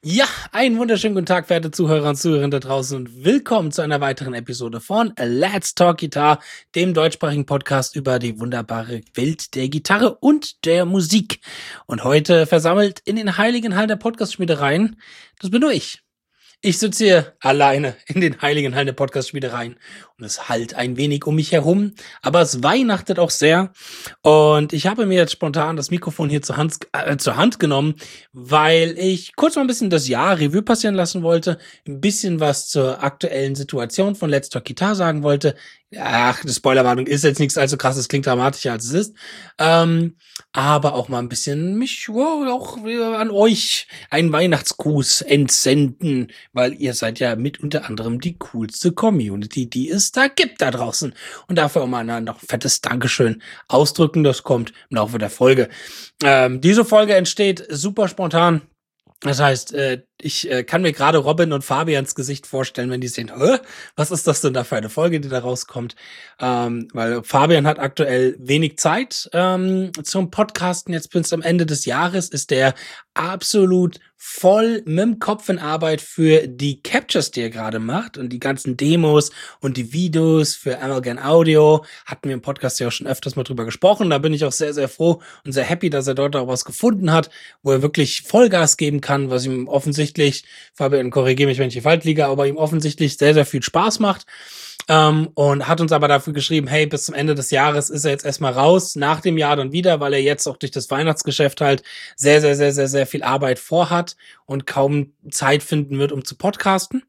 Ja, einen wunderschönen guten Tag, verehrte Zuhörer und Zuhörerinnen da draußen und willkommen zu einer weiteren Episode von Let's Talk Guitar, dem deutschsprachigen Podcast über die wunderbare Welt der Gitarre und der Musik. Und heute versammelt in den heiligen Hallen der Podcast-Schmiedereien, das bin nur ich. Ich sitze hier alleine in den heiligen Hallen der Podcast-Schmiedereien und es hallt ein wenig um mich herum, aber es weihnachtet auch sehr und ich habe mir jetzt spontan das Mikrofon hier zur Hand genommen, weil ich kurz mal ein bisschen das Jahr Revue passieren lassen wollte, ein bisschen was zur aktuellen Situation von Let's Talk Guitar sagen wollte. Ach, die Spoilerwarnung ist jetzt nichts allzu krasses, klingt dramatischer als es ist. Aber auch mal ein bisschen mich auch an euch einen Weihnachtsgruß entsenden, weil ihr seid ja mit unter anderem die coolste Community, die es da gibt da draußen. Und dafür auch mal noch ein fettes Dankeschön ausdrücken, das kommt im Laufe der Folge. Diese Folge entsteht super spontan. Das heißt, ich kann mir gerade Robin und Fabians Gesicht vorstellen, wenn die sehen, was ist das denn da für eine Folge, die da rauskommt? Weil Fabian hat aktuell wenig Zeit zum Podcasten. Jetzt bis am Ende des Jahres ist der absolut voll mit dem Kopf in Arbeit für die Captures, die er gerade macht und die ganzen Demos und die Videos für Amalgam Audio. Hatten wir im Podcast ja auch schon öfters mal drüber gesprochen. Da bin ich auch sehr, sehr froh und sehr happy, dass er dort auch was gefunden hat, wo er wirklich Vollgas geben kann, was ihm offensichtlich, Fabian, korrigiere mich, wenn ich hier falsch liege, aber ihm offensichtlich sehr, sehr viel Spaß macht. Und hat uns aber dafür geschrieben, hey, bis zum Ende des Jahres ist er jetzt erstmal raus, nach dem Jahr dann wieder, weil er jetzt auch durch das Weihnachtsgeschäft halt sehr, sehr, sehr, sehr, sehr viel Arbeit vorhat und kaum Zeit finden wird, um zu podcasten.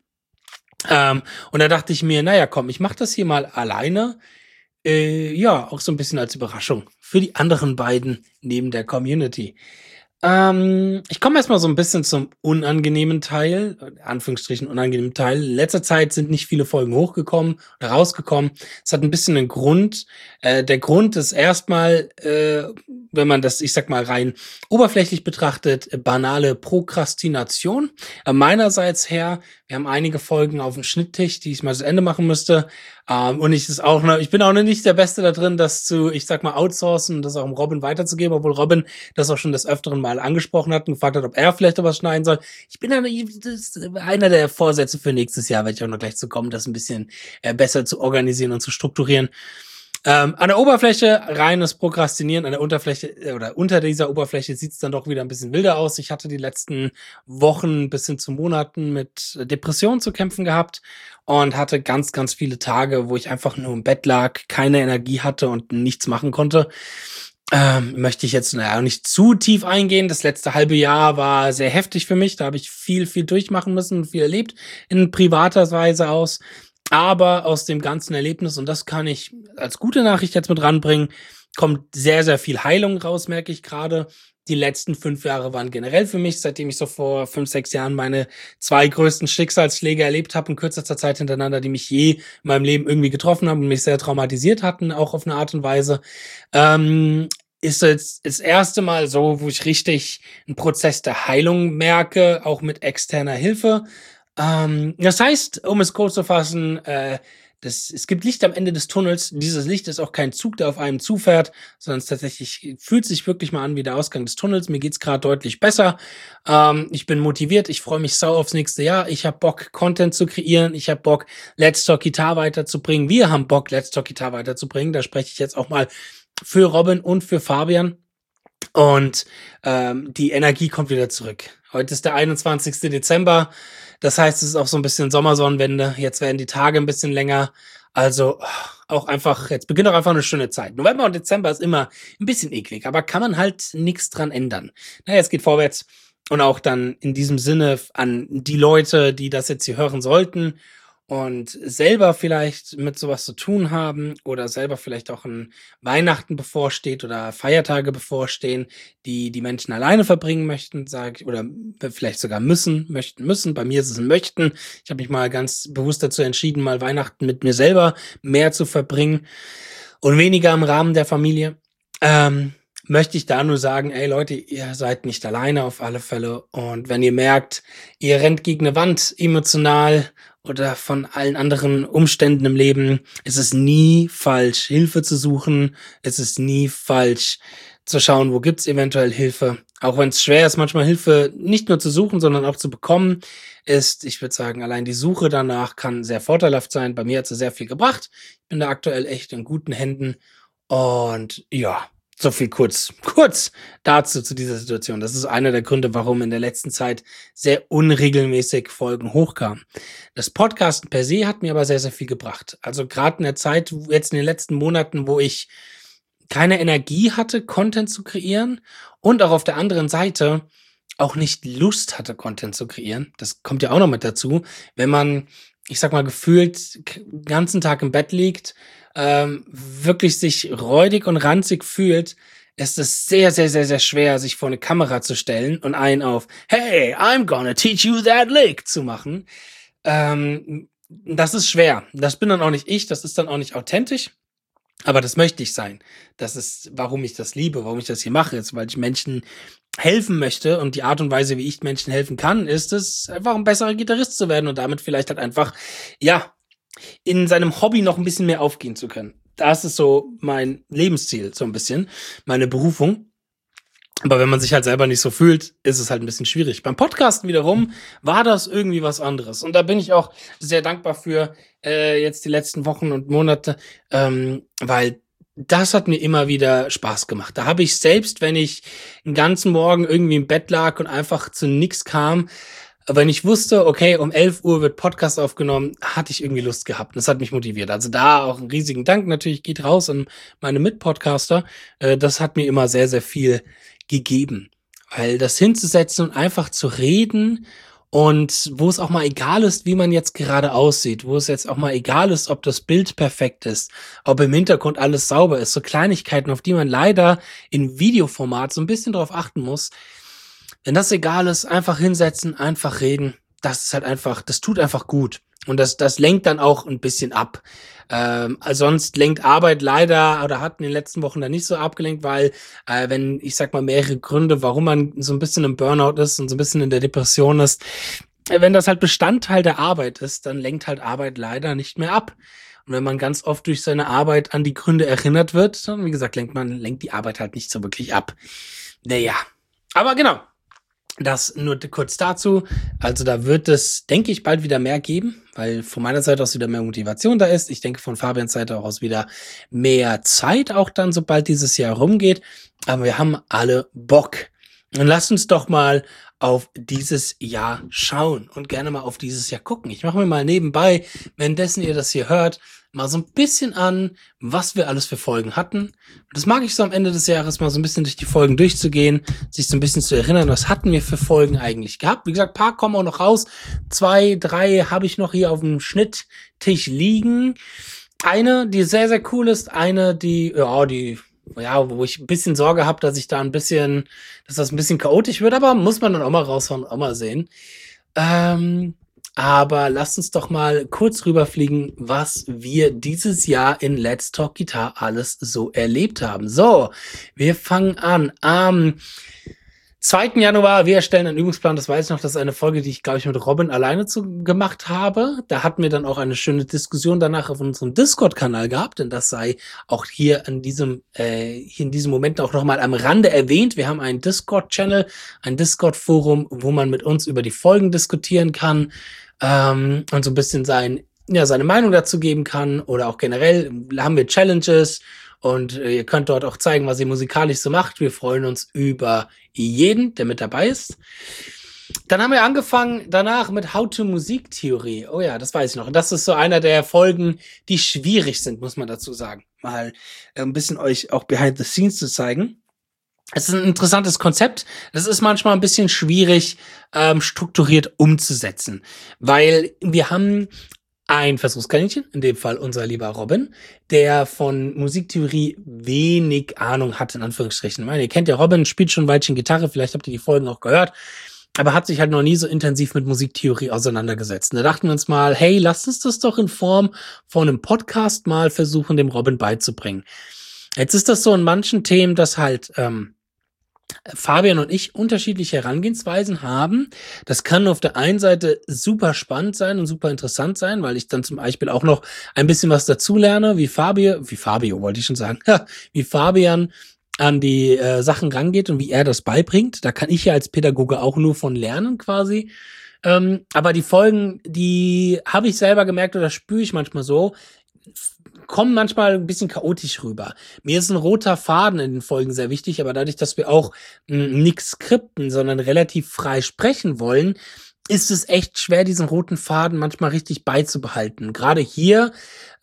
Und da dachte ich mir, naja, komm, ich mache das hier mal alleine. Auch so ein bisschen als Überraschung für die anderen beiden neben der Community. Ich komme erstmal so ein bisschen zum unangenehmen Teil, Anführungsstrichen unangenehmen Teil. In letzter Zeit sind nicht viele Folgen hochgekommen oder rausgekommen. Es hat ein bisschen einen Grund. Der Grund ist erstmal, wenn man das, ich sag mal, rein oberflächlich betrachtet, banale Prokrastination. Meinerseits her, wir haben einige Folgen auf dem Schnitttisch, die ich mal zu Ende machen müsste. Und ich bin auch noch nicht der Beste da drin, das zu, ich sag mal, outsourcen und das auch dem Robin weiterzugeben, obwohl Robin das auch schon des Öfteren mal angesprochen hat und gefragt hat, ob er vielleicht was schneiden soll. Das ist einer der Vorsätze für nächstes Jahr, werde ich auch noch gleich zu kommen, das ein bisschen besser zu organisieren und zu strukturieren. An der Oberfläche reines Prokrastinieren, an der Unterfläche oder unter dieser Oberfläche sieht es dann doch wieder ein bisschen wilder aus. Ich hatte die letzten Wochen bis hin zu Monaten mit Depressionen zu kämpfen gehabt und hatte ganz, ganz viele Tage, wo ich einfach nur im Bett lag, keine Energie hatte und nichts machen konnte. Möchte ich jetzt nicht zu tief eingehen. Das letzte halbe Jahr war sehr heftig für mich. Da habe ich viel, viel durchmachen müssen und viel erlebt in privater Weise aus. Aber aus dem ganzen Erlebnis, und das kann ich als gute Nachricht jetzt mit ranbringen, kommt sehr, sehr viel Heilung raus, merke ich gerade. Die letzten 5 Jahre waren generell für mich, seitdem ich so vor 5, 6 Jahren meine 2 größten Schicksalsschläge erlebt habe in kürzester Zeit hintereinander, die mich je in meinem Leben irgendwie getroffen haben und mich sehr traumatisiert hatten, auch auf eine Art und Weise. Ist jetzt das erste Mal so, wo ich richtig einen Prozess der Heilung merke, auch mit externer Hilfe. Das heißt, um es kurz zu fassen, es gibt Licht am Ende des Tunnels. Dieses Licht ist auch kein Zug, der auf einem zufährt, sondern es tatsächlich fühlt sich wirklich mal an wie der Ausgang des Tunnels. Mir geht's gerade deutlich besser. Ich bin motiviert. Ich freue mich sau aufs nächste Jahr. Ich habe Bock, Content zu kreieren. Ich habe Bock, Let's Talk Guitar weiterzubringen. Wir haben Bock, Let's Talk Guitar weiterzubringen. Da spreche ich jetzt auch mal für Robin und für Fabian. Und die Energie kommt wieder zurück. Heute ist der 21. Dezember. Das heißt, es ist auch so ein bisschen Sommersonnenwende. Jetzt werden die Tage ein bisschen länger. Also auch einfach, jetzt beginnt auch einfach eine schöne Zeit. November und Dezember ist immer ein bisschen eklig, aber kann man halt nichts dran ändern. Naja, es geht vorwärts. Und auch dann in diesem Sinne an die Leute, die das jetzt hier hören sollten und selber vielleicht mit sowas zu tun haben oder selber vielleicht auch ein Weihnachten bevorsteht oder Feiertage bevorstehen, die Menschen alleine verbringen möchten, oder vielleicht sogar müssen. Bei mir ist es ein Möchten. Ich habe mich mal ganz bewusst dazu entschieden, mal Weihnachten mit mir selber mehr zu verbringen und weniger im Rahmen der Familie. Möchte ich da nur sagen, ey Leute, ihr seid nicht alleine auf alle Fälle. Und wenn ihr merkt, ihr rennt gegen eine Wand emotional oder von allen anderen Umständen im Leben, ist es nie falsch, Hilfe zu suchen. Es ist nie falsch zu schauen, wo gibt's eventuell Hilfe. auch wenn es schwer ist, manchmal Hilfe nicht nur zu suchen, sondern auch zu bekommen, ist, ich würde sagen, allein die Suche danach kann sehr vorteilhaft sein. Bei mir hat sie sehr viel gebracht. Ich bin da aktuell echt in guten Händen. Und ja, so viel kurz dazu zu dieser Situation. Das ist einer der Gründe, warum in der letzten Zeit sehr unregelmäßig Folgen hochkamen. Das Podcasten per se hat mir aber sehr, sehr viel gebracht. Also gerade in der Zeit, jetzt in den letzten Monaten, wo ich keine Energie hatte, Content zu kreieren und auch auf der anderen Seite auch nicht Lust hatte, Content zu kreieren. Das kommt ja auch noch mit dazu. Wenn man, ich sag mal, gefühlt den ganzen Tag im Bett liegt, wirklich sich räudig und ranzig fühlt, ist es sehr, sehr, sehr, sehr schwer, sich vor eine Kamera zu stellen und einen auf "Hey, I'm gonna teach you that lick" zu machen. Das ist schwer. Das bin dann auch nicht ich, das ist dann auch nicht authentisch. Aber das möchte ich sein. Das ist, warum ich das liebe, warum ich das hier mache, jetzt, weil ich Menschen helfen möchte und die Art und Weise, wie ich Menschen helfen kann, ist es, einfach ein besserer Gitarrist zu werden und damit vielleicht halt einfach, ja, in seinem Hobby noch ein bisschen mehr aufgehen zu können. Das ist so mein Lebensziel, so ein bisschen, meine Berufung. Aber wenn man sich halt selber nicht so fühlt, ist es halt ein bisschen schwierig. Beim Podcasten wiederum war das irgendwie was anderes. Und da bin ich auch sehr dankbar für jetzt die letzten Wochen und Monate, weil das hat mir immer wieder Spaß gemacht. Da habe ich selbst, wenn ich den ganzen Morgen irgendwie im Bett lag und einfach zu nix kam, wenn ich wusste, okay, um 11 Uhr wird Podcast aufgenommen, hatte ich irgendwie Lust gehabt. Das hat mich motiviert. Also da auch einen riesigen Dank natürlich geht raus an meine Mitpodcaster. Das hat mir immer sehr, sehr viel gegeben. Weil das hinzusetzen und einfach zu reden und wo es auch mal egal ist, wie man jetzt gerade aussieht, wo es jetzt auch mal egal ist, ob das Bild perfekt ist, ob im Hintergrund alles sauber ist, so Kleinigkeiten, auf die man leider in Videoformat so ein bisschen drauf achten muss. Wenn das egal ist, einfach hinsetzen, einfach reden, das ist halt einfach, das tut einfach gut. Und das lenkt dann auch ein bisschen ab. Sonst lenkt Arbeit leider, oder hat in den letzten Wochen dann nicht so abgelenkt, weil wenn, ich sag mal, mehrere Gründe, warum man so ein bisschen im Burnout ist und so ein bisschen in der Depression ist, wenn das halt Bestandteil der Arbeit ist, dann lenkt halt Arbeit leider nicht mehr ab. Und wenn man ganz oft durch seine Arbeit an die Gründe erinnert wird, dann, wie gesagt, lenkt die Arbeit halt nicht so wirklich ab. Naja, aber genau. Das nur kurz dazu. Also da wird es, denke ich, bald wieder mehr geben, weil von meiner Seite aus wieder mehr Motivation da ist. Ich denke von Fabians Seite aus wieder mehr Zeit, auch dann, sobald dieses Jahr rumgeht. Aber wir haben alle Bock. Und lasst uns doch mal auf dieses Jahr schauen und gerne mal auf dieses Jahr gucken. Ich mache mir mal nebenbei, währenddessen ihr das hier hört, mal so ein bisschen an, was wir alles für Folgen hatten. Das mag ich so am Ende des Jahres mal so ein bisschen durch die Folgen durchzugehen, sich so ein bisschen zu erinnern, was hatten wir für Folgen eigentlich gehabt. Wie gesagt, ein paar kommen auch noch raus. 2, 3 habe ich noch hier auf dem Schnitttisch liegen. Eine, die sehr, sehr cool ist. Eine, wo ich ein bisschen Sorge habe, dass das ein bisschen chaotisch wird, aber muss man dann auch mal raushauen, auch mal sehen. Aber lasst uns doch mal kurz rüberfliegen, was wir dieses Jahr in Let's Talk Guitar alles so erlebt haben. So, wir fangen an am 2. Januar. Wir erstellen einen Übungsplan. Das weiß ich noch, das ist eine Folge, die ich, glaube ich, mit Robin alleine gemacht habe. Da hatten wir dann auch eine schöne Diskussion danach auf unserem Discord-Kanal gehabt, denn das sei auch hier in diesem Moment auch nochmal am Rande erwähnt. Wir haben einen Discord-Channel, ein Discord-Forum, wo man mit uns über die Folgen diskutieren kann, und so ein bisschen seine Meinung dazu geben kann, oder auch generell haben wir Challenges und ihr könnt dort auch zeigen, was ihr musikalisch so macht. Wir freuen uns über jeden, der mit dabei ist. Dann haben wir angefangen danach mit How to Musiktheorie. Oh ja, das weiß ich noch. Und das ist so einer der Folgen, die schwierig sind, muss man dazu sagen. Mal ein bisschen euch auch behind the scenes zu zeigen. Es ist ein interessantes Konzept. Das ist manchmal ein bisschen schwierig, strukturiert umzusetzen, weil wir haben ein Versuchskaninchen, in dem Fall unser lieber Robin, der von Musiktheorie wenig Ahnung hat, in Anführungsstrichen. Ich meine, ihr kennt ja Robin, spielt schon ein Weilchen Gitarre, vielleicht habt ihr die Folgen auch gehört, aber hat sich halt noch nie so intensiv mit Musiktheorie auseinandergesetzt. Und da dachten wir uns mal, hey, lasst uns das doch in Form von einem Podcast mal versuchen, dem Robin beizubringen. Jetzt ist das so in manchen Themen, dass halt Fabian und ich unterschiedliche Herangehensweisen haben. Das kann auf der einen Seite super spannend sein und super interessant sein, weil ich dann zum Beispiel auch noch ein bisschen was dazulerne, wie Fabian an die Sachen rangeht und wie er das beibringt. Da kann ich ja als Pädagoge auch nur von lernen quasi. Aber die Folgen, die habe ich selber gemerkt oder spüre ich manchmal so, kommen manchmal ein bisschen chaotisch rüber. Mir ist ein roter Faden in den Folgen sehr wichtig, aber dadurch, dass wir auch nix skripten, sondern relativ frei sprechen wollen, ist es echt schwer, diesen roten Faden manchmal richtig beizubehalten. Gerade hier,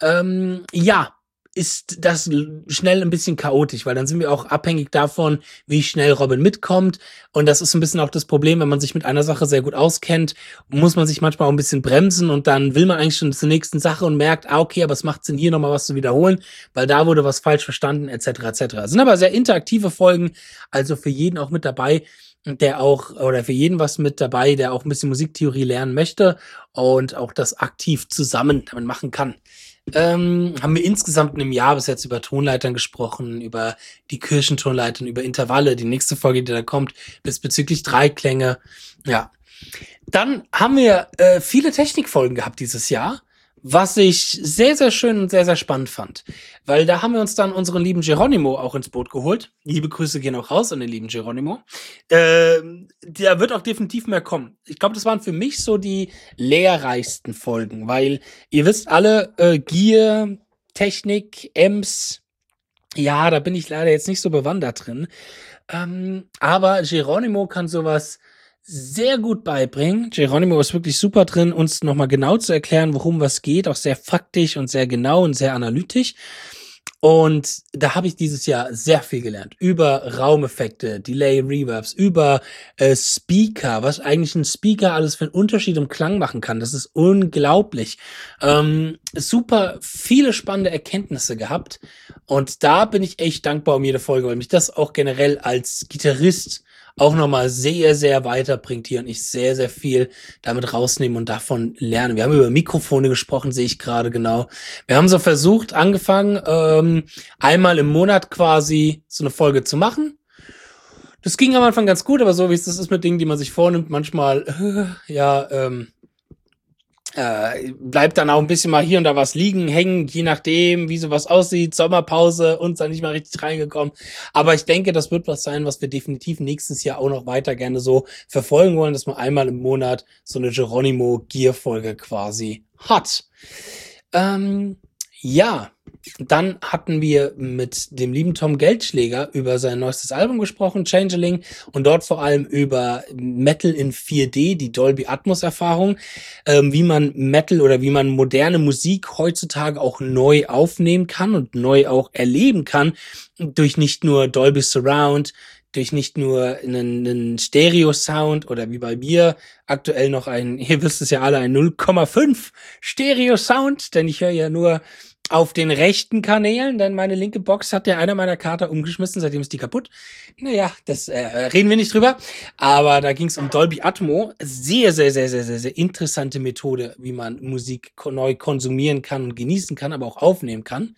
ist das schnell ein bisschen chaotisch, weil dann sind wir auch abhängig davon, wie schnell Robin mitkommt. Und das ist ein bisschen auch das Problem, wenn man sich mit einer Sache sehr gut auskennt, muss man sich manchmal auch ein bisschen bremsen und dann will man eigentlich schon zur nächsten Sache und merkt, okay, aber es macht Sinn, hier nochmal was zu wiederholen, weil da wurde was falsch verstanden, etc. etc. Es sind aber sehr interaktive Folgen, also für jeden auch mit dabei, der auch, oder für jeden was mit dabei, der auch ein bisschen Musiktheorie lernen möchte und auch das aktiv zusammen damit machen kann. Haben wir insgesamt in einem Jahr bis jetzt über Tonleitern gesprochen, über die Kirchentonleitern, über Intervalle. Die nächste Folge, die da kommt, ist bezüglich Dreiklänge. Ja. Dann haben wir viele Technikfolgen gehabt dieses Jahr, was ich sehr, sehr schön und sehr, sehr spannend fand. Weil da haben wir uns dann unseren lieben Geronimo auch ins Boot geholt. Liebe Grüße gehen auch raus an den lieben Geronimo. Der wird auch definitiv mehr kommen. Ich glaube, das waren für mich so die lehrreichsten Folgen, weil ihr wisst alle, Gear, Technik, Amps, ja, da bin ich leider jetzt nicht so bewandert drin. Aber Geronimo kann sowas sehr gut beibringen. Geronimo ist wirklich super drin, uns nochmal genau zu erklären, worum was geht, auch sehr faktisch und sehr genau und sehr analytisch. Und da habe ich dieses Jahr sehr viel gelernt über Raumeffekte, Delay, Reverbs, über Speaker, was eigentlich ein Speaker alles für einen Unterschied im Klang machen kann. Das ist unglaublich. Super viele spannende Erkenntnisse gehabt. Und da bin ich echt dankbar um jede Folge, weil mich das auch generell als Gitarrist auch nochmal sehr, sehr weiterbringt hier und ich sehr, sehr viel damit rausnehme und davon lerne. Wir haben über Mikrofone gesprochen, sehe ich gerade genau. Wir haben so versucht, angefangen, einmal im Monat quasi so eine Folge zu machen. Das ging am Anfang ganz gut, aber so wie es das ist mit Dingen, die man sich vornimmt, manchmal, bleibt dann auch ein bisschen mal hier und da was liegen, hängen, je nachdem, wie sowas aussieht, Sommerpause und dann nicht mal richtig reingekommen. Aber ich denke, das wird was sein, was wir definitiv nächstes Jahr auch noch weiter gerne so verfolgen wollen, dass man einmal im Monat so eine Geronimo-Gear-Folge quasi hat. Ja, dann hatten wir mit dem lieben Tom Geldschläger über sein neuestes Album gesprochen, Changeling, und dort vor allem über Metal in 4D, die Dolby Atmos Erfahrung, wie man Metal oder wie man moderne Musik heutzutage auch neu aufnehmen kann und neu auch erleben kann, durch nicht nur Dolby Surround, durch nicht nur einen Stereo-Sound oder wie bei mir aktuell noch ihr wisst es ja alle, ein 0,5 Stereo-Sound, denn ich höre ja nur auf den rechten Kanälen, denn meine linke Box hat ja einer meiner Kater umgeschmissen, seitdem ist die kaputt. Naja, das reden wir nicht drüber. Aber da ging es um Dolby Atmo. Sehr, sehr, sehr, sehr, sehr, sehr interessante Methode, wie man Musik neu konsumieren kann und genießen kann, aber auch aufnehmen kann.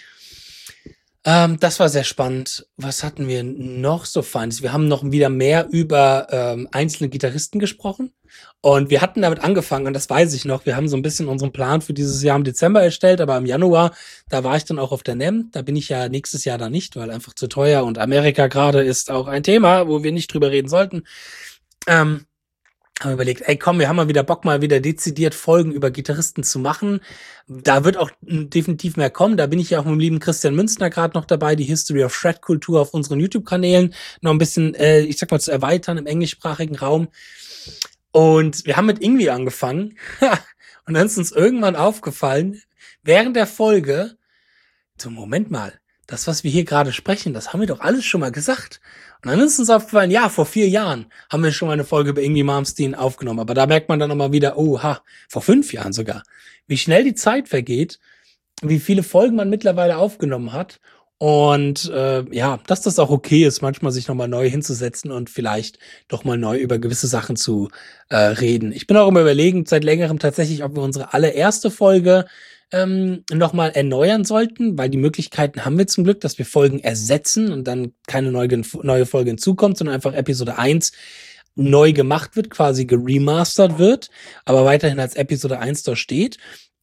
Das war sehr spannend. Was hatten wir noch so Feines? Wir haben noch wieder mehr über einzelne Gitarristen gesprochen. Und wir hatten damit angefangen, und das weiß ich noch, wir haben so ein bisschen unseren Plan für dieses Jahr im Dezember erstellt, aber im Januar, da war ich dann auch auf der NEM. Da bin ich ja nächstes Jahr da nicht, weil einfach zu teuer und Amerika gerade ist auch ein Thema, wo wir nicht drüber reden sollten. Haben wir überlegt, ey komm, wir haben mal wieder Bock, mal wieder dezidiert Folgen über Gitarristen zu machen. Da wird auch definitiv mehr kommen. Da bin ich ja auch mit dem lieben Christian Münzner gerade noch dabei, die History of Shred-Kultur auf unseren YouTube-Kanälen noch ein bisschen, ich sag mal, zu erweitern im englischsprachigen Raum. Und wir haben mit Ingwie angefangen. Und dann ist uns irgendwann aufgefallen, während der Folge, so Moment mal, das, was wir hier gerade sprechen, das haben wir doch alles schon mal gesagt. Und dann ist uns aufgefallen, ja, vor 4 Jahren haben wir schon mal eine Folge über Ingwie Malmsteen aufgenommen. Aber da merkt man dann nochmal wieder, vor 5 Jahren sogar. Wie schnell die Zeit vergeht, wie viele Folgen man mittlerweile aufgenommen hat. Und dass das auch okay ist, manchmal sich nochmal neu hinzusetzen und vielleicht doch mal neu über gewisse Sachen zu reden. Ich bin auch immer überlegen, seit längerem tatsächlich, ob wir unsere allererste Folge nochmal erneuern sollten, weil die Möglichkeiten haben wir zum Glück, dass wir Folgen ersetzen und dann keine neue Folge hinzukommt, sondern einfach Episode 1 neu gemacht wird, quasi geremastert wird, aber weiterhin als Episode 1 da steht.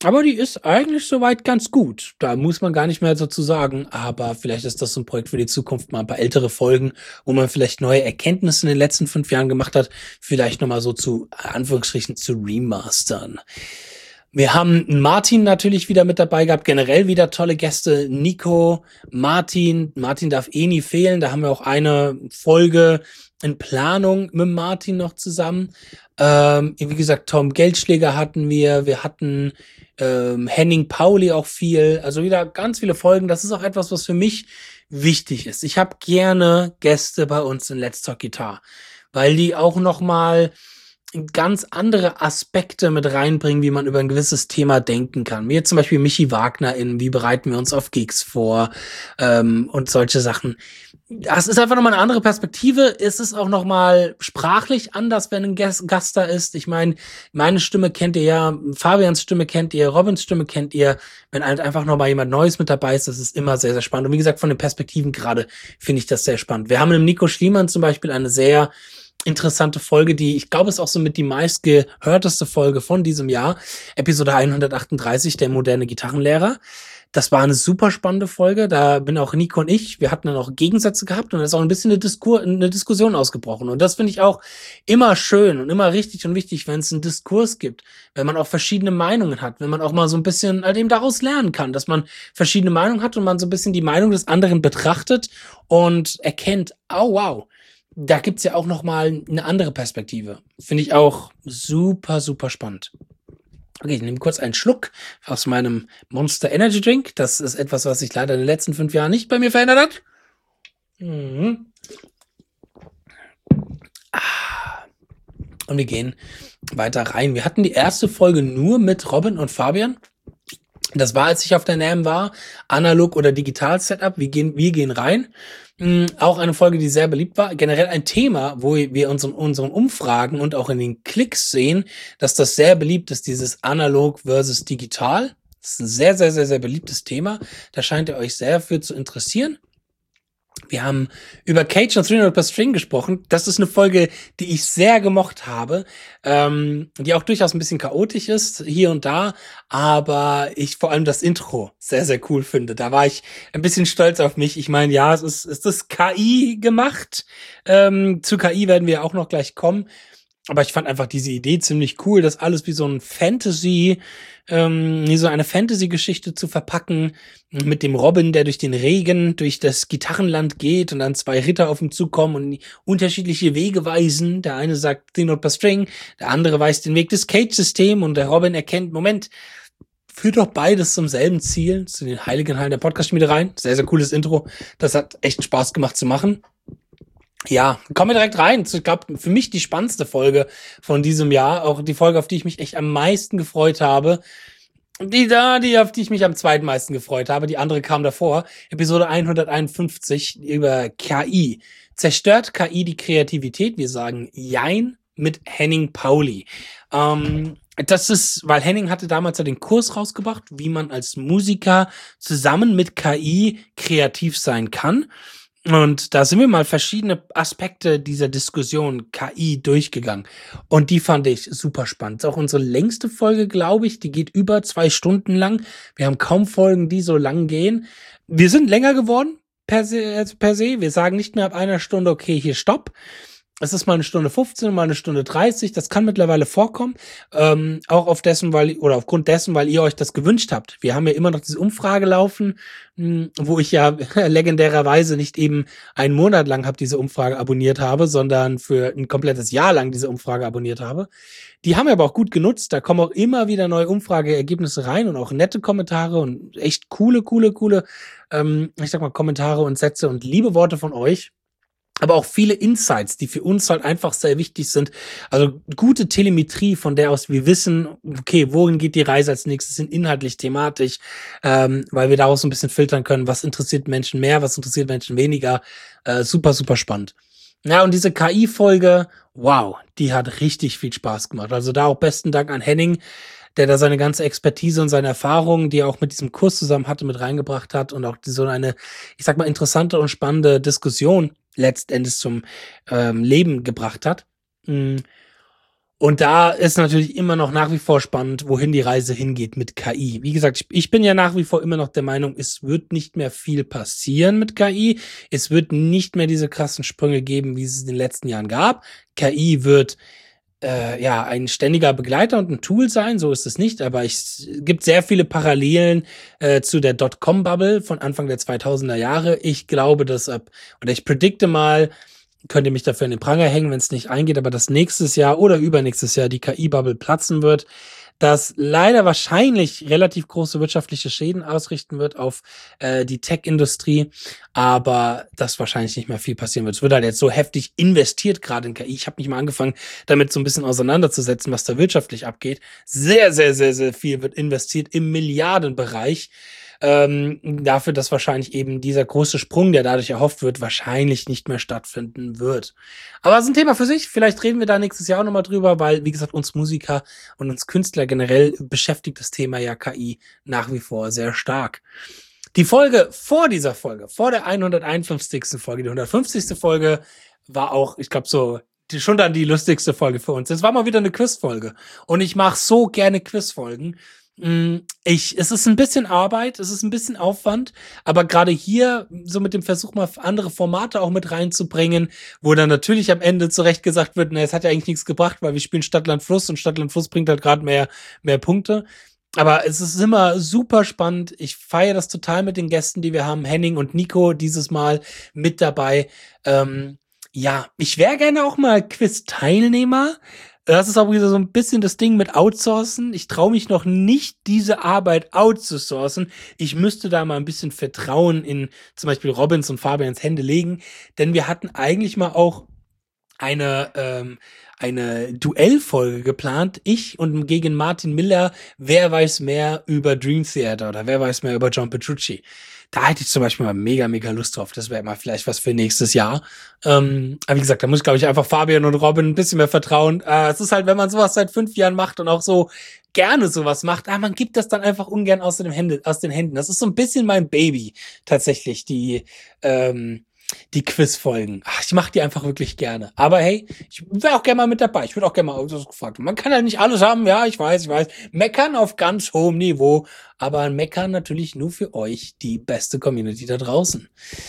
Aber die ist eigentlich soweit ganz gut. Da muss man gar nicht mehr dazu sagen. Aber vielleicht ist das so ein Projekt für die Zukunft, mal ein paar ältere Folgen, wo man vielleicht neue Erkenntnisse in den letzten 5 Jahren gemacht hat, vielleicht nochmal so zu, Anführungsstrichen, zu remastern. Wir haben Martin natürlich wieder mit dabei gehabt, generell wieder tolle Gäste. Nico, Martin darf eh nie fehlen. Da haben wir auch eine Folge in Planung mit Martin noch zusammen. Wie gesagt, Tom Geldschläger hatten wir hatten Henning Pauli auch viel, also wieder ganz viele Folgen. Das ist auch etwas, was für mich wichtig ist. Ich habe gerne Gäste bei uns in Let's Talk Guitar, weil die auch noch ganz andere Aspekte mit reinbringen, wie man über ein gewisses Thema denken kann. Wie jetzt zum Beispiel Michi Wagner wie bereiten wir uns auf Gigs vor und solche Sachen. Das ist einfach nochmal eine andere Perspektive. Es ist auch nochmal sprachlich anders, wenn ein Gast da ist. Ich meine, meine Stimme kennt ihr ja, Fabians Stimme kennt ihr, Robins Stimme kennt ihr. Wenn halt einfach nochmal jemand Neues mit dabei ist, das ist immer sehr, sehr spannend. Und wie gesagt, von den Perspektiven gerade finde ich das sehr spannend. Wir haben mit Nico Schliemann zum Beispiel eine sehr interessante Folge, die, ich glaube, ist auch so mit die meistgehörteste Folge von diesem Jahr. Episode 138, der moderne Gitarrenlehrer. Das war eine super spannende Folge. Da bin auch Nico und wir hatten dann auch Gegensätze gehabt und da ist auch ein bisschen eine Diskussion ausgebrochen. Und das finde ich auch immer schön und immer richtig und wichtig, wenn es einen Diskurs gibt, wenn man auch verschiedene Meinungen hat, wenn man auch mal so ein bisschen halt eben daraus lernen kann, dass man verschiedene Meinungen hat und man so ein bisschen die Meinung des anderen betrachtet und erkennt, oh wow, da gibt's ja auch noch mal eine andere Perspektive. Finde ich auch super, super spannend. Okay, ich nehme kurz einen Schluck aus meinem Monster Energy Drink. Das ist etwas, was sich leider in den letzten 5 Jahren nicht bei mir verändert hat. Mhm. Und wir gehen weiter rein. Wir hatten die erste Folge nur mit Robin und Fabian. Das war, als ich auf der NAMM war, analog oder digital Setup. Wir gehen rein. Auch eine Folge, die sehr beliebt war. Generell ein Thema, wo wir uns in unseren Umfragen und auch in den Klicks sehen, dass das sehr beliebt ist, dieses analog versus digital. Das ist ein sehr, sehr, sehr, sehr beliebtes Thema. Da scheint ihr euch sehr für zu interessieren. Wir haben über Cage und 300 per String gesprochen. Das ist eine Folge, die ich sehr gemocht habe, die auch durchaus ein bisschen chaotisch ist, hier und da, aber ich vor allem das Intro sehr, sehr cool finde. Da war ich ein bisschen stolz auf mich. Ich meine, ja, es ist KI gemacht. Zu KI werden wir auch noch gleich kommen. Aber ich fand einfach diese Idee ziemlich cool, das alles wie so ein wie so eine Fantasy-Geschichte zu verpacken, mit dem Robin, der durch den Regen, durch das Gitarrenland geht und dann 2 Ritter auf ihn zukommen und unterschiedliche Wege weisen. Der eine sagt, Three Note per String, der andere weist den Weg des Cage-Systems und der Robin erkennt, Moment, führt doch beides zum selben Ziel, zu den heiligen Hallen der Podcast-Schmiede rein. Sehr, sehr cooles Intro. Das hat echt Spaß gemacht zu machen. Ja, kommen wir direkt rein. Ich glaube, für mich die spannendste Folge von diesem Jahr, auch die Folge, auf die ich mich echt am meisten gefreut habe. Auf die ich mich am zweitmeisten gefreut habe. Die andere kam davor. Episode 151 über KI. Zerstört KI die Kreativität? Wir sagen Jein mit Henning Pauli. Das ist, weil Henning hatte damals ja den Kurs rausgebracht, wie man als Musiker zusammen mit KI kreativ sein kann. Und da sind wir mal verschiedene Aspekte dieser Diskussion KI durchgegangen. Und die fand ich super spannend. Auch unsere längste Folge, glaube ich, die geht über 2 Stunden lang. Wir haben kaum Folgen, die so lang gehen. Wir sind länger geworden, per se. Wir sagen nicht mehr ab 1 Stunde, okay, hier stopp. Es ist mal 1 Stunde 15, mal 1 Stunde 30. Das kann mittlerweile vorkommen. Auch aufgrund dessen, weil ihr euch das gewünscht habt. Wir haben ja immer noch diese Umfrage laufen, wo ich ja legendärerweise nicht eben 1 Monat lang diese Umfrage abonniert habe, sondern für ein komplettes Jahr lang diese Umfrage abonniert habe. Die haben wir aber auch gut genutzt. Da kommen auch immer wieder neue Umfrageergebnisse rein und auch nette Kommentare und echt coole, ich sag mal, Kommentare und Sätze und liebe Worte von euch. Aber auch viele Insights, die für uns halt einfach sehr wichtig sind. Also gute Telemetrie, von der aus wir wissen, okay, wohin geht die Reise als nächstes, sind inhaltlich, thematisch, weil wir daraus so ein bisschen filtern können, was interessiert Menschen mehr, was interessiert Menschen weniger. Super, super spannend. Ja, und diese KI-Folge, wow, die hat richtig viel Spaß gemacht. Also da auch besten Dank an Henning, der da seine ganze Expertise und seine Erfahrungen, die er auch mit diesem Kurs zusammen hatte, mit reingebracht hat und auch so eine, ich sag mal, interessante und spannende Diskussion letztendlich zum Leben gebracht hat. Und da ist natürlich immer noch nach wie vor spannend, wohin die Reise hingeht mit KI. Wie gesagt, ich bin ja nach wie vor immer noch der Meinung, es wird nicht mehr viel passieren mit KI. Es wird nicht mehr diese krassen Sprünge geben, wie es in den letzten Jahren gab. KI wird ein ständiger Begleiter und ein Tool sein, so ist es nicht, aber es gibt sehr viele Parallelen zu der Dotcom-Bubble von Anfang der 2000er Jahre. Ich glaube, ich predikte mal, könnt ihr mich dafür in den Pranger hängen, wenn es nicht eingeht, aber dass nächstes Jahr oder übernächstes Jahr die KI-Bubble platzen wird, das leider wahrscheinlich relativ große wirtschaftliche Schäden ausrichten wird auf die Tech-Industrie, aber dass wahrscheinlich nicht mehr viel passieren wird. Es wird halt jetzt so heftig investiert gerade in KI. Ich habe mich mal angefangen, damit so ein bisschen auseinanderzusetzen, was da wirtschaftlich abgeht. Sehr, sehr, sehr, sehr viel wird investiert im Milliardenbereich. Dafür, dass wahrscheinlich eben dieser große Sprung, der dadurch erhofft wird, wahrscheinlich nicht mehr stattfinden wird. Aber es ist ein Thema für sich. Vielleicht reden wir da nächstes Jahr auch nochmal drüber, weil, wie gesagt, uns Musiker und uns Künstler generell beschäftigt das Thema ja KI nach wie vor sehr stark. Die Folge vor dieser Folge, vor der 151. Folge, die 150. Folge, war auch, ich glaube, schon dann die lustigste Folge für uns. Es war mal wieder eine Quizfolge. Und ich mache so gerne Quizfolgen. Es ist ein bisschen Arbeit, es ist ein bisschen Aufwand, aber gerade hier so mit dem Versuch mal andere Formate auch mit reinzubringen, wo dann natürlich am Ende zurecht gesagt wird, es hat ja eigentlich nichts gebracht, weil wir spielen Stadt, Land, Fluss und Stadt, Land, Fluss bringt halt gerade mehr Punkte. Aber es ist immer super spannend. Ich feiere das total mit den Gästen, die wir haben. Henning und Nico dieses Mal mit dabei. Ich wäre gerne auch mal Quiz-Teilnehmer. Das ist auch wieder so ein bisschen das Ding mit Outsourcen. Ich traue mich noch nicht, diese Arbeit outzusourcen. Ich müsste da mal ein bisschen Vertrauen in zum Beispiel Robins und Fabians Hände legen. Denn wir hatten eigentlich mal auch eine Duellfolge geplant. Ich und gegen Martin Miller. Wer weiß mehr über Dream Theater oder wer weiß mehr über John Petrucci? Da hätte ich zum Beispiel mal mega, mega Lust drauf. Das wäre mal vielleicht was für nächstes Jahr. Aber wie gesagt, da muss ich, glaube ich, einfach Fabian und Robin ein bisschen mehr vertrauen. Es ist halt, wenn man sowas seit 5 Jahren macht und auch so gerne sowas macht, man gibt das dann einfach ungern aus den Händen. Das ist so ein bisschen mein Baby, tatsächlich, die Quizfolgen. Ich mache die einfach wirklich gerne. Aber hey, ich wäre auch gerne mal mit dabei. Ich würde auch gerne mal das gefragt. Man kann ja nicht alles haben. Ja, ich weiß. Meckern auf ganz hohem Niveau. Aber meckern natürlich nur für euch, die beste Community da draußen.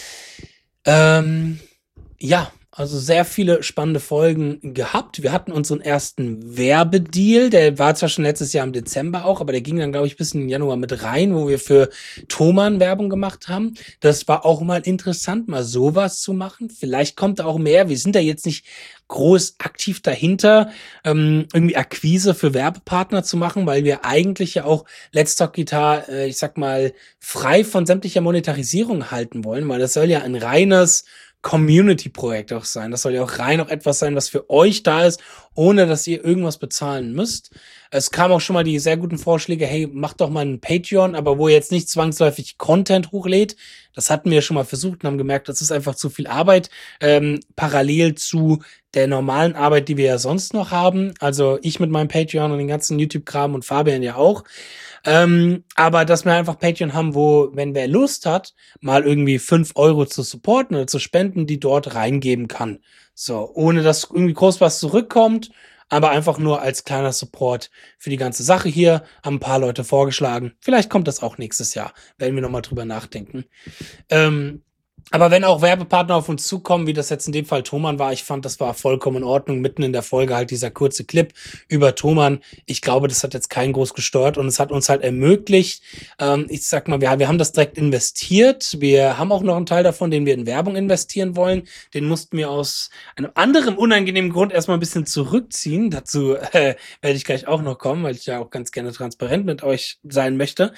Also sehr viele spannende Folgen gehabt. Wir hatten unseren ersten Werbedeal, der war zwar schon letztes Jahr im Dezember auch, aber der ging dann, glaube ich, bis in den Januar mit rein, wo wir für Thomann Werbung gemacht haben. Das war auch mal interessant, mal sowas zu machen. Vielleicht kommt da auch mehr. Wir sind da jetzt nicht groß aktiv dahinter, irgendwie Akquise für Werbepartner zu machen, weil wir eigentlich ja auch Let's Talk Guitar, ich sag mal, frei von sämtlicher Monetarisierung halten wollen, weil das soll ja ein reines Community-Projekt auch sein. Das soll ja auch rein auch etwas sein, was für euch da ist, ohne dass ihr irgendwas bezahlen müsst. Es kam auch schon mal die sehr guten Vorschläge, hey, macht doch mal einen Patreon, aber wo ihr jetzt nicht zwangsläufig Content hochlädt. Das hatten wir schon mal versucht und haben gemerkt, das ist einfach zu viel Arbeit, parallel zu der normalen Arbeit, die wir ja sonst noch haben. Also ich mit meinem Patreon und den ganzen YouTube-Kram und Fabian ja auch. Aber dass wir einfach Patreon haben, wo, wenn wer Lust hat, mal irgendwie 5 Euro zu supporten oder zu spenden, die dort reingeben kann. So, ohne dass irgendwie groß was zurückkommt, aber einfach nur als kleiner Support für die ganze Sache hier. Haben ein paar Leute vorgeschlagen. Vielleicht kommt das auch nächstes Jahr, werden wir nochmal drüber nachdenken. Aber wenn auch Werbepartner auf uns zukommen, wie das jetzt in dem Fall Thomann war, ich fand, das war vollkommen in Ordnung. Mitten in der Folge halt dieser kurze Clip über Thomann. Ich glaube, das hat jetzt keinen groß gestört und es hat uns halt ermöglicht, ich sag mal, wir haben das direkt investiert. Wir haben auch noch einen Teil davon, den wir in Werbung investieren wollen. Den mussten wir aus einem anderen unangenehmen Grund erstmal ein bisschen zurückziehen. Dazu werde ich gleich auch noch kommen, weil ich ja auch ganz gerne transparent mit euch sein möchte.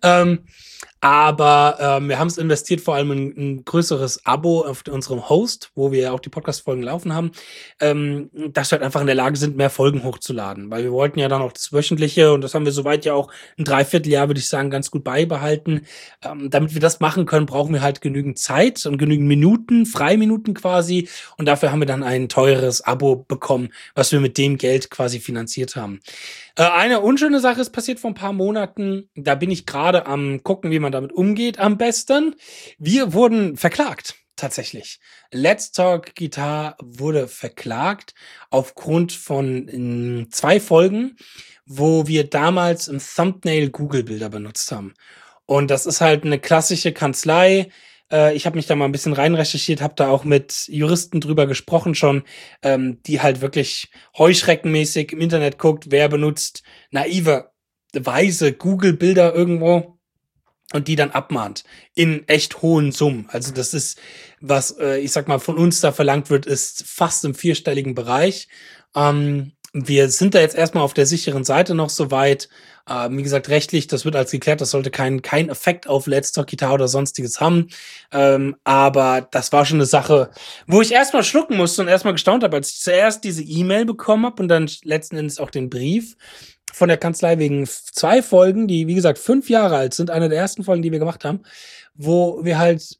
Aber wir haben es investiert, vor allem in ein größeres Abo auf unserem Host, wo wir auch die Podcast-Folgen laufen haben, dass wir halt einfach in der Lage sind, mehr Folgen hochzuladen. Weil wir wollten ja dann auch das Wöchentliche, und das haben wir soweit ja auch ein Dreivierteljahr, würde ich sagen, ganz gut beibehalten. Damit wir das machen können, brauchen wir halt genügend Zeit und genügend Minuten, Freiminuten quasi. Und dafür haben wir dann ein teures Abo bekommen, was wir mit dem Geld quasi finanziert haben. Eine unschöne Sache ist passiert vor ein paar Monaten. Da bin ich gerade am gucken, wie man damit umgeht am besten. Wir wurden verklagt. tatsächlich. Let's Talk Guitar wurde verklagt aufgrund von 2 Folgen, wo wir damals im Thumbnail Google-Bilder benutzt haben. Und das ist halt eine klassische Kanzlei. Ich habe mich da mal ein bisschen rein recherchiert, habe da auch mit Juristen drüber gesprochen schon, die halt wirklich heuschreckenmäßig im Internet guckt, wer benutzt naiverweise Google-Bilder irgendwo und die dann abmahnt in echt hohen Summen. Also das ist, was ich sag mal von uns da verlangt wird, ist fast im 4-stelligen Bereich. Wir sind da jetzt erstmal auf der sicheren Seite noch soweit. Wie gesagt, rechtlich, das wird als geklärt, das sollte kein Effekt auf Let's Talk Guitar oder sonstiges haben. Aber das war schon eine Sache, wo ich erstmal schlucken musste und erstmal gestaunt habe, als ich zuerst diese E-Mail bekommen habe und dann letzten Endes auch den Brief von der Kanzlei wegen 2 Folgen, die, wie gesagt, 5 Jahre alt sind, eine der ersten Folgen, die wir gemacht haben, wo wir halt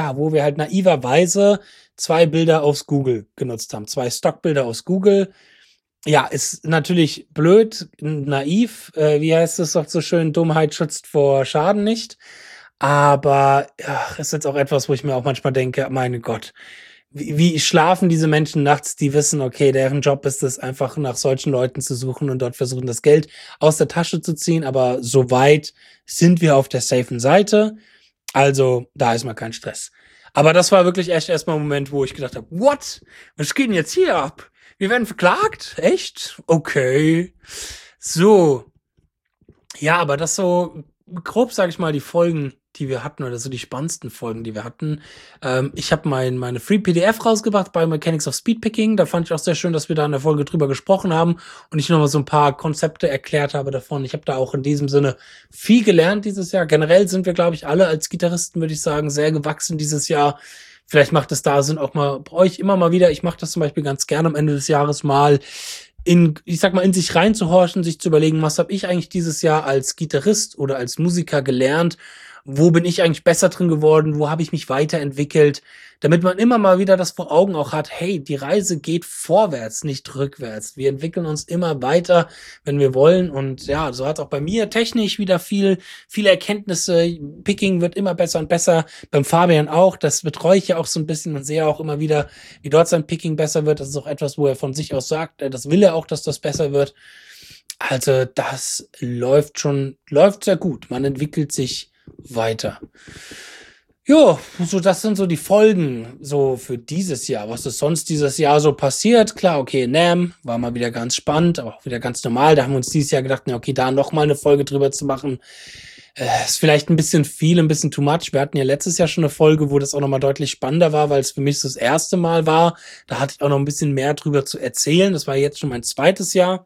naiverweise 2 Bilder aus Google genutzt haben. 2 Stockbilder aus Google. Ja, ist natürlich blöd, naiv, wie heißt es doch so schön, Dummheit schützt vor Schaden nicht. Aber ja, ist jetzt auch etwas, wo ich mir auch manchmal denke, meine Gott, wie schlafen diese Menschen nachts, die wissen, okay, deren Job ist es, einfach nach solchen Leuten zu suchen und dort versuchen, das Geld aus der Tasche zu ziehen. Aber soweit sind wir auf der safen Seite. Also, da ist mal kein Stress. Aber das war wirklich echt erstmal ein Moment, wo ich gedacht habe, what? Was geht denn jetzt hier ab? Wir werden verklagt? Echt? Okay. So. Ja, aber das so grob, sage ich mal, die Folgen, die wir hatten, oder so die spannendsten Folgen, die wir hatten. Ich habe meine Free PDF rausgebracht bei Mechanics of Speedpicking. Da fand ich auch sehr schön, dass wir da in der Folge drüber gesprochen haben und ich nochmal so ein paar Konzepte erklärt habe davon. Ich habe da auch in diesem Sinne viel gelernt dieses Jahr. Generell sind wir, glaube ich, alle als Gitarristen, würde ich sagen, sehr gewachsen dieses Jahr. Vielleicht macht es da Sinn, auch mal bei euch immer mal wieder. Ich mache das zum Beispiel ganz gerne am Ende des Jahres mal in sich reinzuhorchen, sich zu überlegen, was habe ich eigentlich dieses Jahr als Gitarrist oder als Musiker gelernt? Wo bin ich eigentlich besser drin geworden? Wo habe ich mich weiterentwickelt? Damit man immer mal wieder das vor Augen auch hat, hey, die Reise geht vorwärts, nicht rückwärts. Wir entwickeln uns immer weiter, wenn wir wollen. Und ja, so hat es auch bei mir technisch wieder viele Erkenntnisse. Picking wird immer besser und besser. Beim Fabian auch. Das betreue ich ja auch so ein bisschen und sehe auch immer wieder, wie dort sein Picking besser wird. Das ist auch etwas, wo er von sich aus sagt, das will er auch, dass das besser wird. Also das läuft sehr gut. Man entwickelt sich weiter. Jo, so das sind so die Folgen so für dieses Jahr. Was ist sonst dieses Jahr so passiert? Klar, okay, NAMM war mal wieder ganz spannend, aber auch wieder ganz normal. Da haben wir uns dieses Jahr gedacht, na okay, da noch mal eine Folge drüber zu machen, ist vielleicht ein bisschen viel, ein bisschen too much. Wir hatten ja letztes Jahr schon eine Folge, wo das auch noch mal deutlich spannender war, weil es für mich so das erste Mal war. Da hatte ich auch noch ein bisschen mehr drüber zu erzählen. Das war jetzt schon mein 2. Jahr.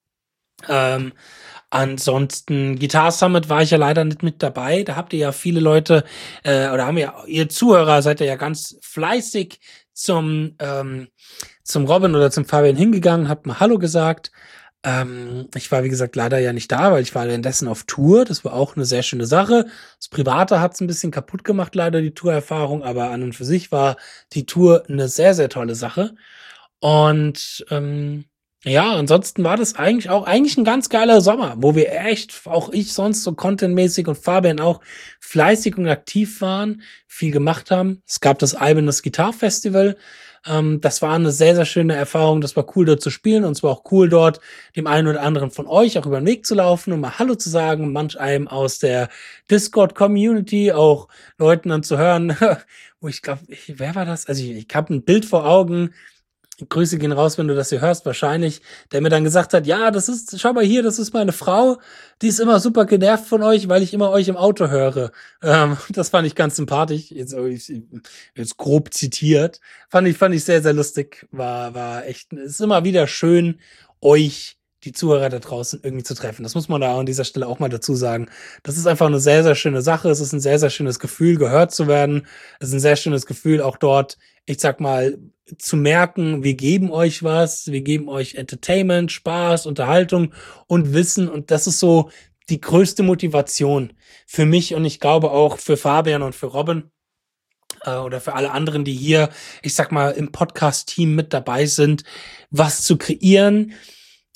Ansonsten, Guitar Summit war ich ja leider nicht mit dabei. Da habt ihr ja viele Leute, oder haben ja, ihr Zuhörer seid ja ganz fleißig zum Robin oder zum Fabian hingegangen, habt mal Hallo gesagt. Ich war, wie gesagt, leider ja nicht da, weil ich war währenddessen auf Tour. Das war auch eine sehr schöne Sache. Das Private hat's ein bisschen kaputt gemacht, leider, die Tourerfahrung, aber an und für sich war die Tour eine sehr, sehr tolle Sache. Und ja, ansonsten war das eigentlich ein ganz geiler Sommer, wo wir echt, auch ich sonst so contentmäßig und Fabian auch fleißig und aktiv waren, viel gemacht haben. Es gab das Albenes Guitar Festival. Das war eine sehr, sehr schöne Erfahrung. Das war cool, dort zu spielen. Und es war auch cool, dort dem einen oder anderen von euch auch über den Weg zu laufen und mal Hallo zu sagen. Manch einem aus der Discord-Community, auch Leuten dann zu hören, wo ich glaube, wer war das? Also ich habe ein Bild vor Augen. Grüße gehen raus, wenn du das hier hörst, wahrscheinlich, der mir dann gesagt hat, ja, schau mal hier, das ist meine Frau, die ist immer super genervt von euch, weil ich immer euch im Auto höre. Das fand ich ganz sympathisch, jetzt grob zitiert, fand ich sehr, sehr lustig, war echt, ist immer wieder schön, euch, die Zuhörer da draußen irgendwie zu treffen. Das muss man da an dieser Stelle auch mal dazu sagen. Das ist einfach eine sehr, sehr schöne Sache. Es ist ein sehr, sehr schönes Gefühl, gehört zu werden. Es ist ein sehr schönes Gefühl, auch dort, ich sag mal, zu merken, wir geben euch was, wir geben euch Entertainment, Spaß, Unterhaltung und Wissen. Und das ist so die größte Motivation für mich und ich glaube auch für Fabian und für Robin oder für alle anderen, die hier, ich sag mal, im Podcast-Team mit dabei sind, was zu kreieren,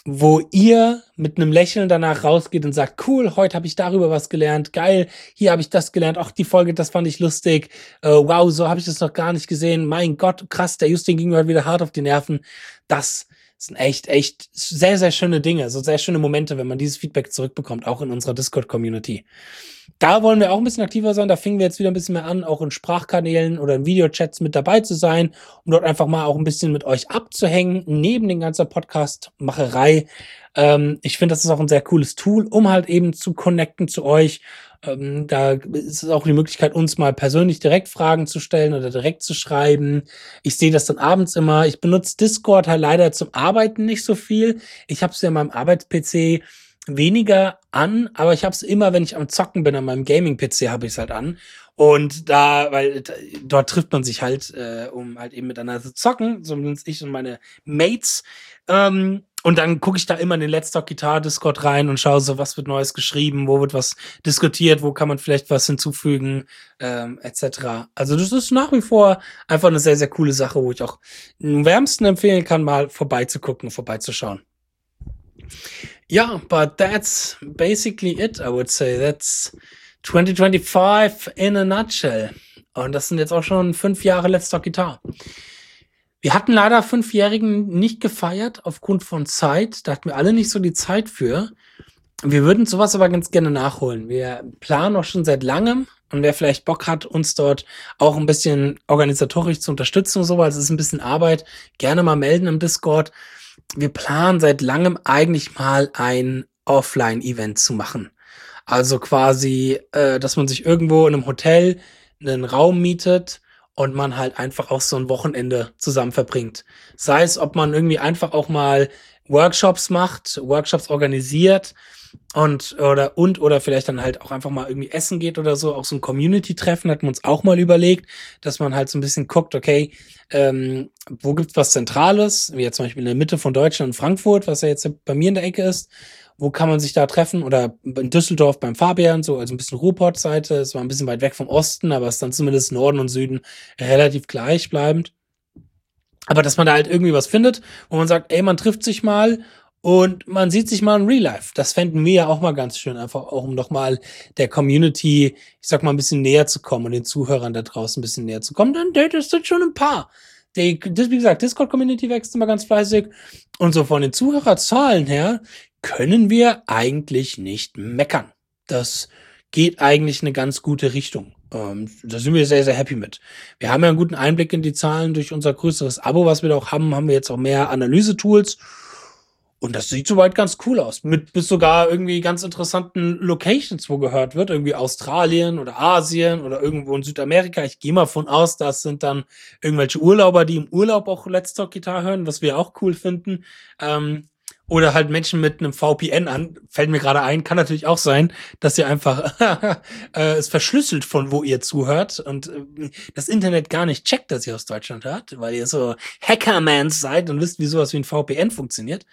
wo ihr mit einem Lächeln danach rausgeht und sagt, cool, heute habe ich darüber was gelernt, geil, hier habe ich das gelernt, ach, die Folge, das fand ich lustig, wow, so habe ich das noch gar nicht gesehen, mein Gott, krass, der Justin ging mir heute wieder hart auf die Nerven. Das sind echt sehr, sehr schöne Dinge, so sehr schöne Momente, wenn man dieses Feedback zurückbekommt, auch in unserer Discord-Community. Da wollen wir auch ein bisschen aktiver sein, da fingen wir jetzt wieder ein bisschen mehr an, auch in Sprachkanälen oder in Videochats mit dabei zu sein, um dort einfach mal auch ein bisschen mit euch abzuhängen, neben den ganzen Podcast-Macherei. Ich finde, das ist auch ein sehr cooles Tool, um halt eben zu connecten zu euch. Da ist es auch die Möglichkeit, uns mal persönlich direkt Fragen zu stellen oder direkt zu schreiben. Ich sehe das dann abends immer. Ich benutze Discord halt leider zum Arbeiten nicht so viel. Ich habe es ja in meinem Arbeits-PC weniger an, aber ich habe es immer, wenn ich am Zocken bin, an meinem Gaming-PC habe ich es halt an. Und dort trifft man sich halt, um halt eben miteinander zu zocken, zumindest ich und meine Mates. Und dann gucke ich da immer in den Let's Talk Guitar Discord rein und schaue so, was wird Neues geschrieben, wo wird was diskutiert, wo kann man vielleicht was hinzufügen, etc. Also das ist nach wie vor einfach eine sehr, sehr coole Sache, wo ich auch am wärmsten empfehlen kann, mal vorbeizugucken, vorbeizuschauen. Yeah, but that's basically it, I would say. That's 2025 in a nutshell. Und das sind jetzt auch schon 5 Jahre Let's Talk Guitar. Wir hatten leider 5-Jährigen nicht gefeiert aufgrund von Zeit. Da hatten wir alle nicht so die Zeit für. Wir würden sowas aber ganz gerne nachholen. Wir planen auch schon seit langem. Und wer vielleicht Bock hat, uns dort auch ein bisschen organisatorisch zu unterstützen und so, weil es ist ein bisschen Arbeit, gerne mal melden im Discord. Wir planen seit langem eigentlich mal ein Offline-Event zu machen. Also quasi, dass man sich irgendwo in einem Hotel einen Raum mietet und man halt einfach auch so ein Wochenende zusammen verbringt. Sei es, ob man irgendwie einfach auch mal Workshops macht, Workshops organisiert oder vielleicht dann halt auch einfach mal irgendwie essen geht oder so. Auch so ein Community-Treffen hatten wir uns auch mal überlegt, dass man halt so ein bisschen guckt, okay, wo gibt's was Zentrales, wie jetzt zum Beispiel in der Mitte von Deutschland, Frankfurt, was ja jetzt bei mir in der Ecke ist. Wo kann man sich da treffen? Oder in Düsseldorf beim Fabian, so, also ein bisschen Ruhrpott-Seite. Es war ein bisschen weit weg vom Osten, aber es ist dann zumindest Norden und Süden relativ gleichbleibend. Aber dass man da halt irgendwie was findet, wo man sagt, ey, man trifft sich mal und man sieht sich mal in Real Life. Das fänden wir ja auch mal ganz schön, einfach auch um nochmal der Community, ich sag mal, ein bisschen näher zu kommen und den Zuhörern da draußen ein bisschen näher zu kommen. Dann das sind schon ein paar. Wie gesagt, Discord-Community wächst immer ganz fleißig. Und so von den Zuhörerzahlen her können wir eigentlich nicht meckern. Das geht eigentlich eine ganz gute Richtung. Da sind wir sehr, sehr happy mit. Wir haben ja einen guten Einblick in die Zahlen durch unser größeres Abo, was wir da auch haben wir jetzt auch mehr Analyse-Tools. Und das sieht soweit ganz cool aus. Mit bis sogar irgendwie ganz interessanten Locations, wo gehört wird. Irgendwie Australien oder Asien oder irgendwo in Südamerika. Ich gehe mal von aus, das sind dann irgendwelche Urlauber, die im Urlaub auch Let's Talk Guitar hören, was wir auch cool finden. Oder halt Menschen mit einem VPN an. Fällt mir gerade ein, kann natürlich auch sein, dass ihr einfach es verschlüsselt, von wo ihr zuhört und das Internet gar nicht checkt, dass ihr aus Deutschland hört, weil ihr so Hackermans seid und wisst, wie sowas wie ein VPN funktioniert.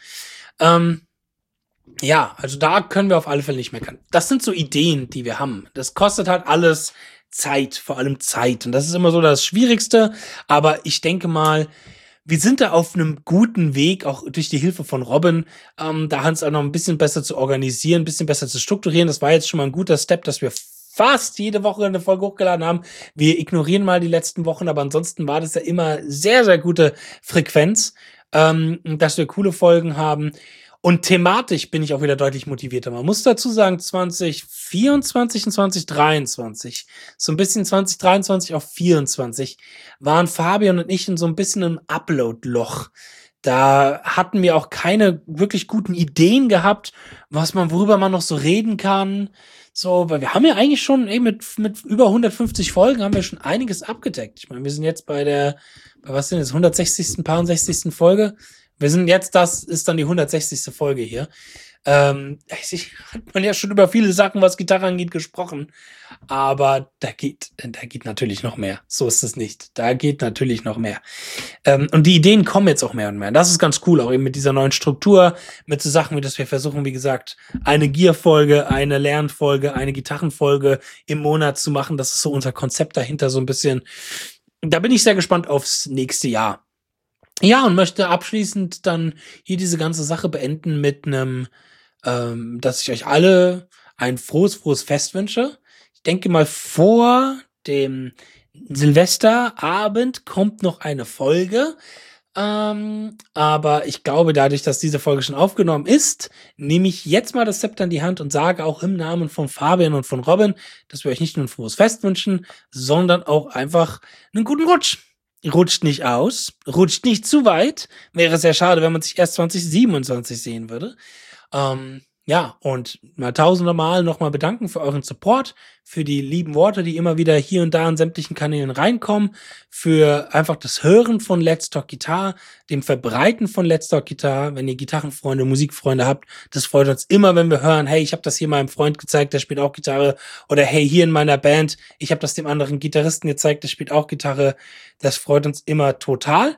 Ja, also da können wir auf alle Fälle nicht meckern. Das sind so Ideen, die wir haben. Das kostet halt alles Zeit, vor allem Zeit. Und das ist immer so das Schwierigste. Aber ich denke mal, wir sind da auf einem guten Weg, auch durch die Hilfe von Robin, da Hans auch noch ein bisschen besser zu organisieren, ein bisschen besser zu strukturieren. Das war jetzt schon mal ein guter Step, dass wir fast jede Woche eine Folge hochgeladen haben. Wir ignorieren mal die letzten Wochen, aber ansonsten war das ja immer sehr, sehr gute Frequenz, dass wir coole Folgen haben. Und thematisch bin ich auch wieder deutlich motivierter. Man muss dazu sagen, 2024 und 2023, so ein bisschen 2023 auf 24, waren Fabian und ich in so ein bisschen einem Upload-Loch. Da hatten wir auch keine wirklich guten Ideen gehabt, worüber man noch so reden kann. So, weil wir haben ja eigentlich schon mit über 150 Folgen haben wir schon einiges abgedeckt. Ich meine, wir sind jetzt bei was sind jetzt, 160., paar 60. Folge. Wir sind jetzt, das ist dann die 160. Folge hier. Hat man ja schon über viele Sachen, was Gitarre angeht, gesprochen. Aber da geht natürlich noch mehr. So ist es nicht. Da geht natürlich noch mehr. Und die Ideen kommen jetzt auch mehr und mehr. Das ist ganz cool, auch eben mit dieser neuen Struktur, mit so Sachen, wie dass wir versuchen, wie gesagt, eine Gear-Folge, eine Lernfolge, eine Gitarrenfolge im Monat zu machen. Das ist so unser Konzept dahinter so ein bisschen. Da bin ich sehr gespannt aufs nächste Jahr. Ja, und möchte abschließend dann hier diese ganze Sache beenden mit einem, dass ich euch alle ein frohes Fest wünsche. Ich denke mal, vor dem Silvesterabend kommt noch eine Folge. Aber ich glaube, dadurch, dass diese Folge schon aufgenommen ist, nehme ich jetzt mal das Zepter in die Hand und sage auch im Namen von Fabian und von Robin, dass wir euch nicht nur ein frohes Fest wünschen, sondern auch einfach einen guten Rutsch. Rutscht nicht aus, rutscht nicht zu weit. Wäre sehr schade, wenn man sich erst 2027 sehen würde. Ja, und mal tausende Mal nochmal bedanken für euren Support, für die lieben Worte, die immer wieder hier und da an sämtlichen Kanälen reinkommen, für einfach das Hören von Let's Talk Guitar, dem Verbreiten von Let's Talk Guitar, wenn ihr Gitarrenfreunde, Musikfreunde habt. Das freut uns immer, wenn wir hören, hey, ich habe das hier meinem Freund gezeigt, der spielt auch Gitarre. Oder hey, hier in meiner Band, ich habe das dem anderen Gitarristen gezeigt, der spielt auch Gitarre. Das freut uns immer total.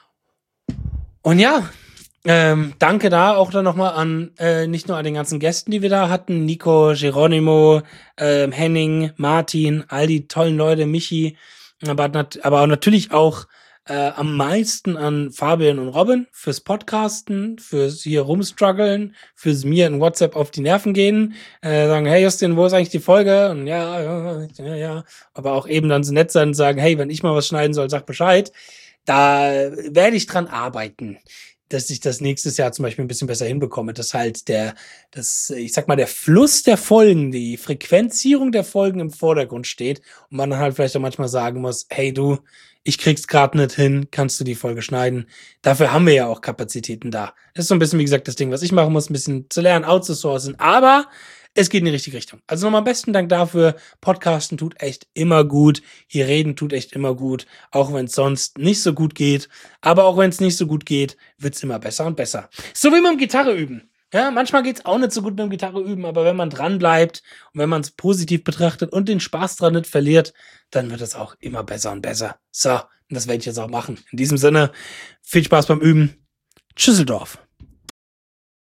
Und ja, danke da auch dann nochmal an, nicht nur an den ganzen Gästen, die wir da hatten, Nico, Geronimo, Henning, Martin, all die tollen Leute, Michi, aber auch natürlich auch am meisten an Fabian und Robin fürs Podcasten, fürs hier rumstruggeln, fürs mir in WhatsApp auf die Nerven gehen, sagen, hey Justin, wo ist eigentlich die Folge? Und ja, aber auch eben dann so nett sein und sagen, hey, wenn ich mal was schneiden soll, sag Bescheid. Da werde ich dran arbeiten, dass ich das nächstes Jahr zum Beispiel ein bisschen besser hinbekomme, dass halt ich sag mal, der Fluss der Folgen, die Frequenzierung der Folgen im Vordergrund steht und man dann halt vielleicht auch manchmal sagen muss, hey du, ich krieg's gerade nicht hin, kannst du die Folge schneiden? Dafür haben wir ja auch Kapazitäten da. Das ist so ein bisschen, wie gesagt, das Ding, was ich machen muss, ein bisschen zu lernen, outzusourcen, aber es geht in die richtige Richtung. Also nochmal besten Dank dafür. Podcasten tut echt immer gut. Hier reden tut echt immer gut. Auch wenn es sonst nicht so gut geht. Aber auch wenn es nicht so gut geht, wird's immer besser und besser. So wie mit dem Gitarre üben. Ja, manchmal geht's auch nicht so gut mit dem Gitarre üben, aber wenn man dran bleibt und wenn man es positiv betrachtet und den Spaß dran nicht verliert, dann wird es auch immer besser und besser. So, und das werde ich jetzt auch machen. In diesem Sinne, viel Spaß beim Üben. Tschüsseldorf.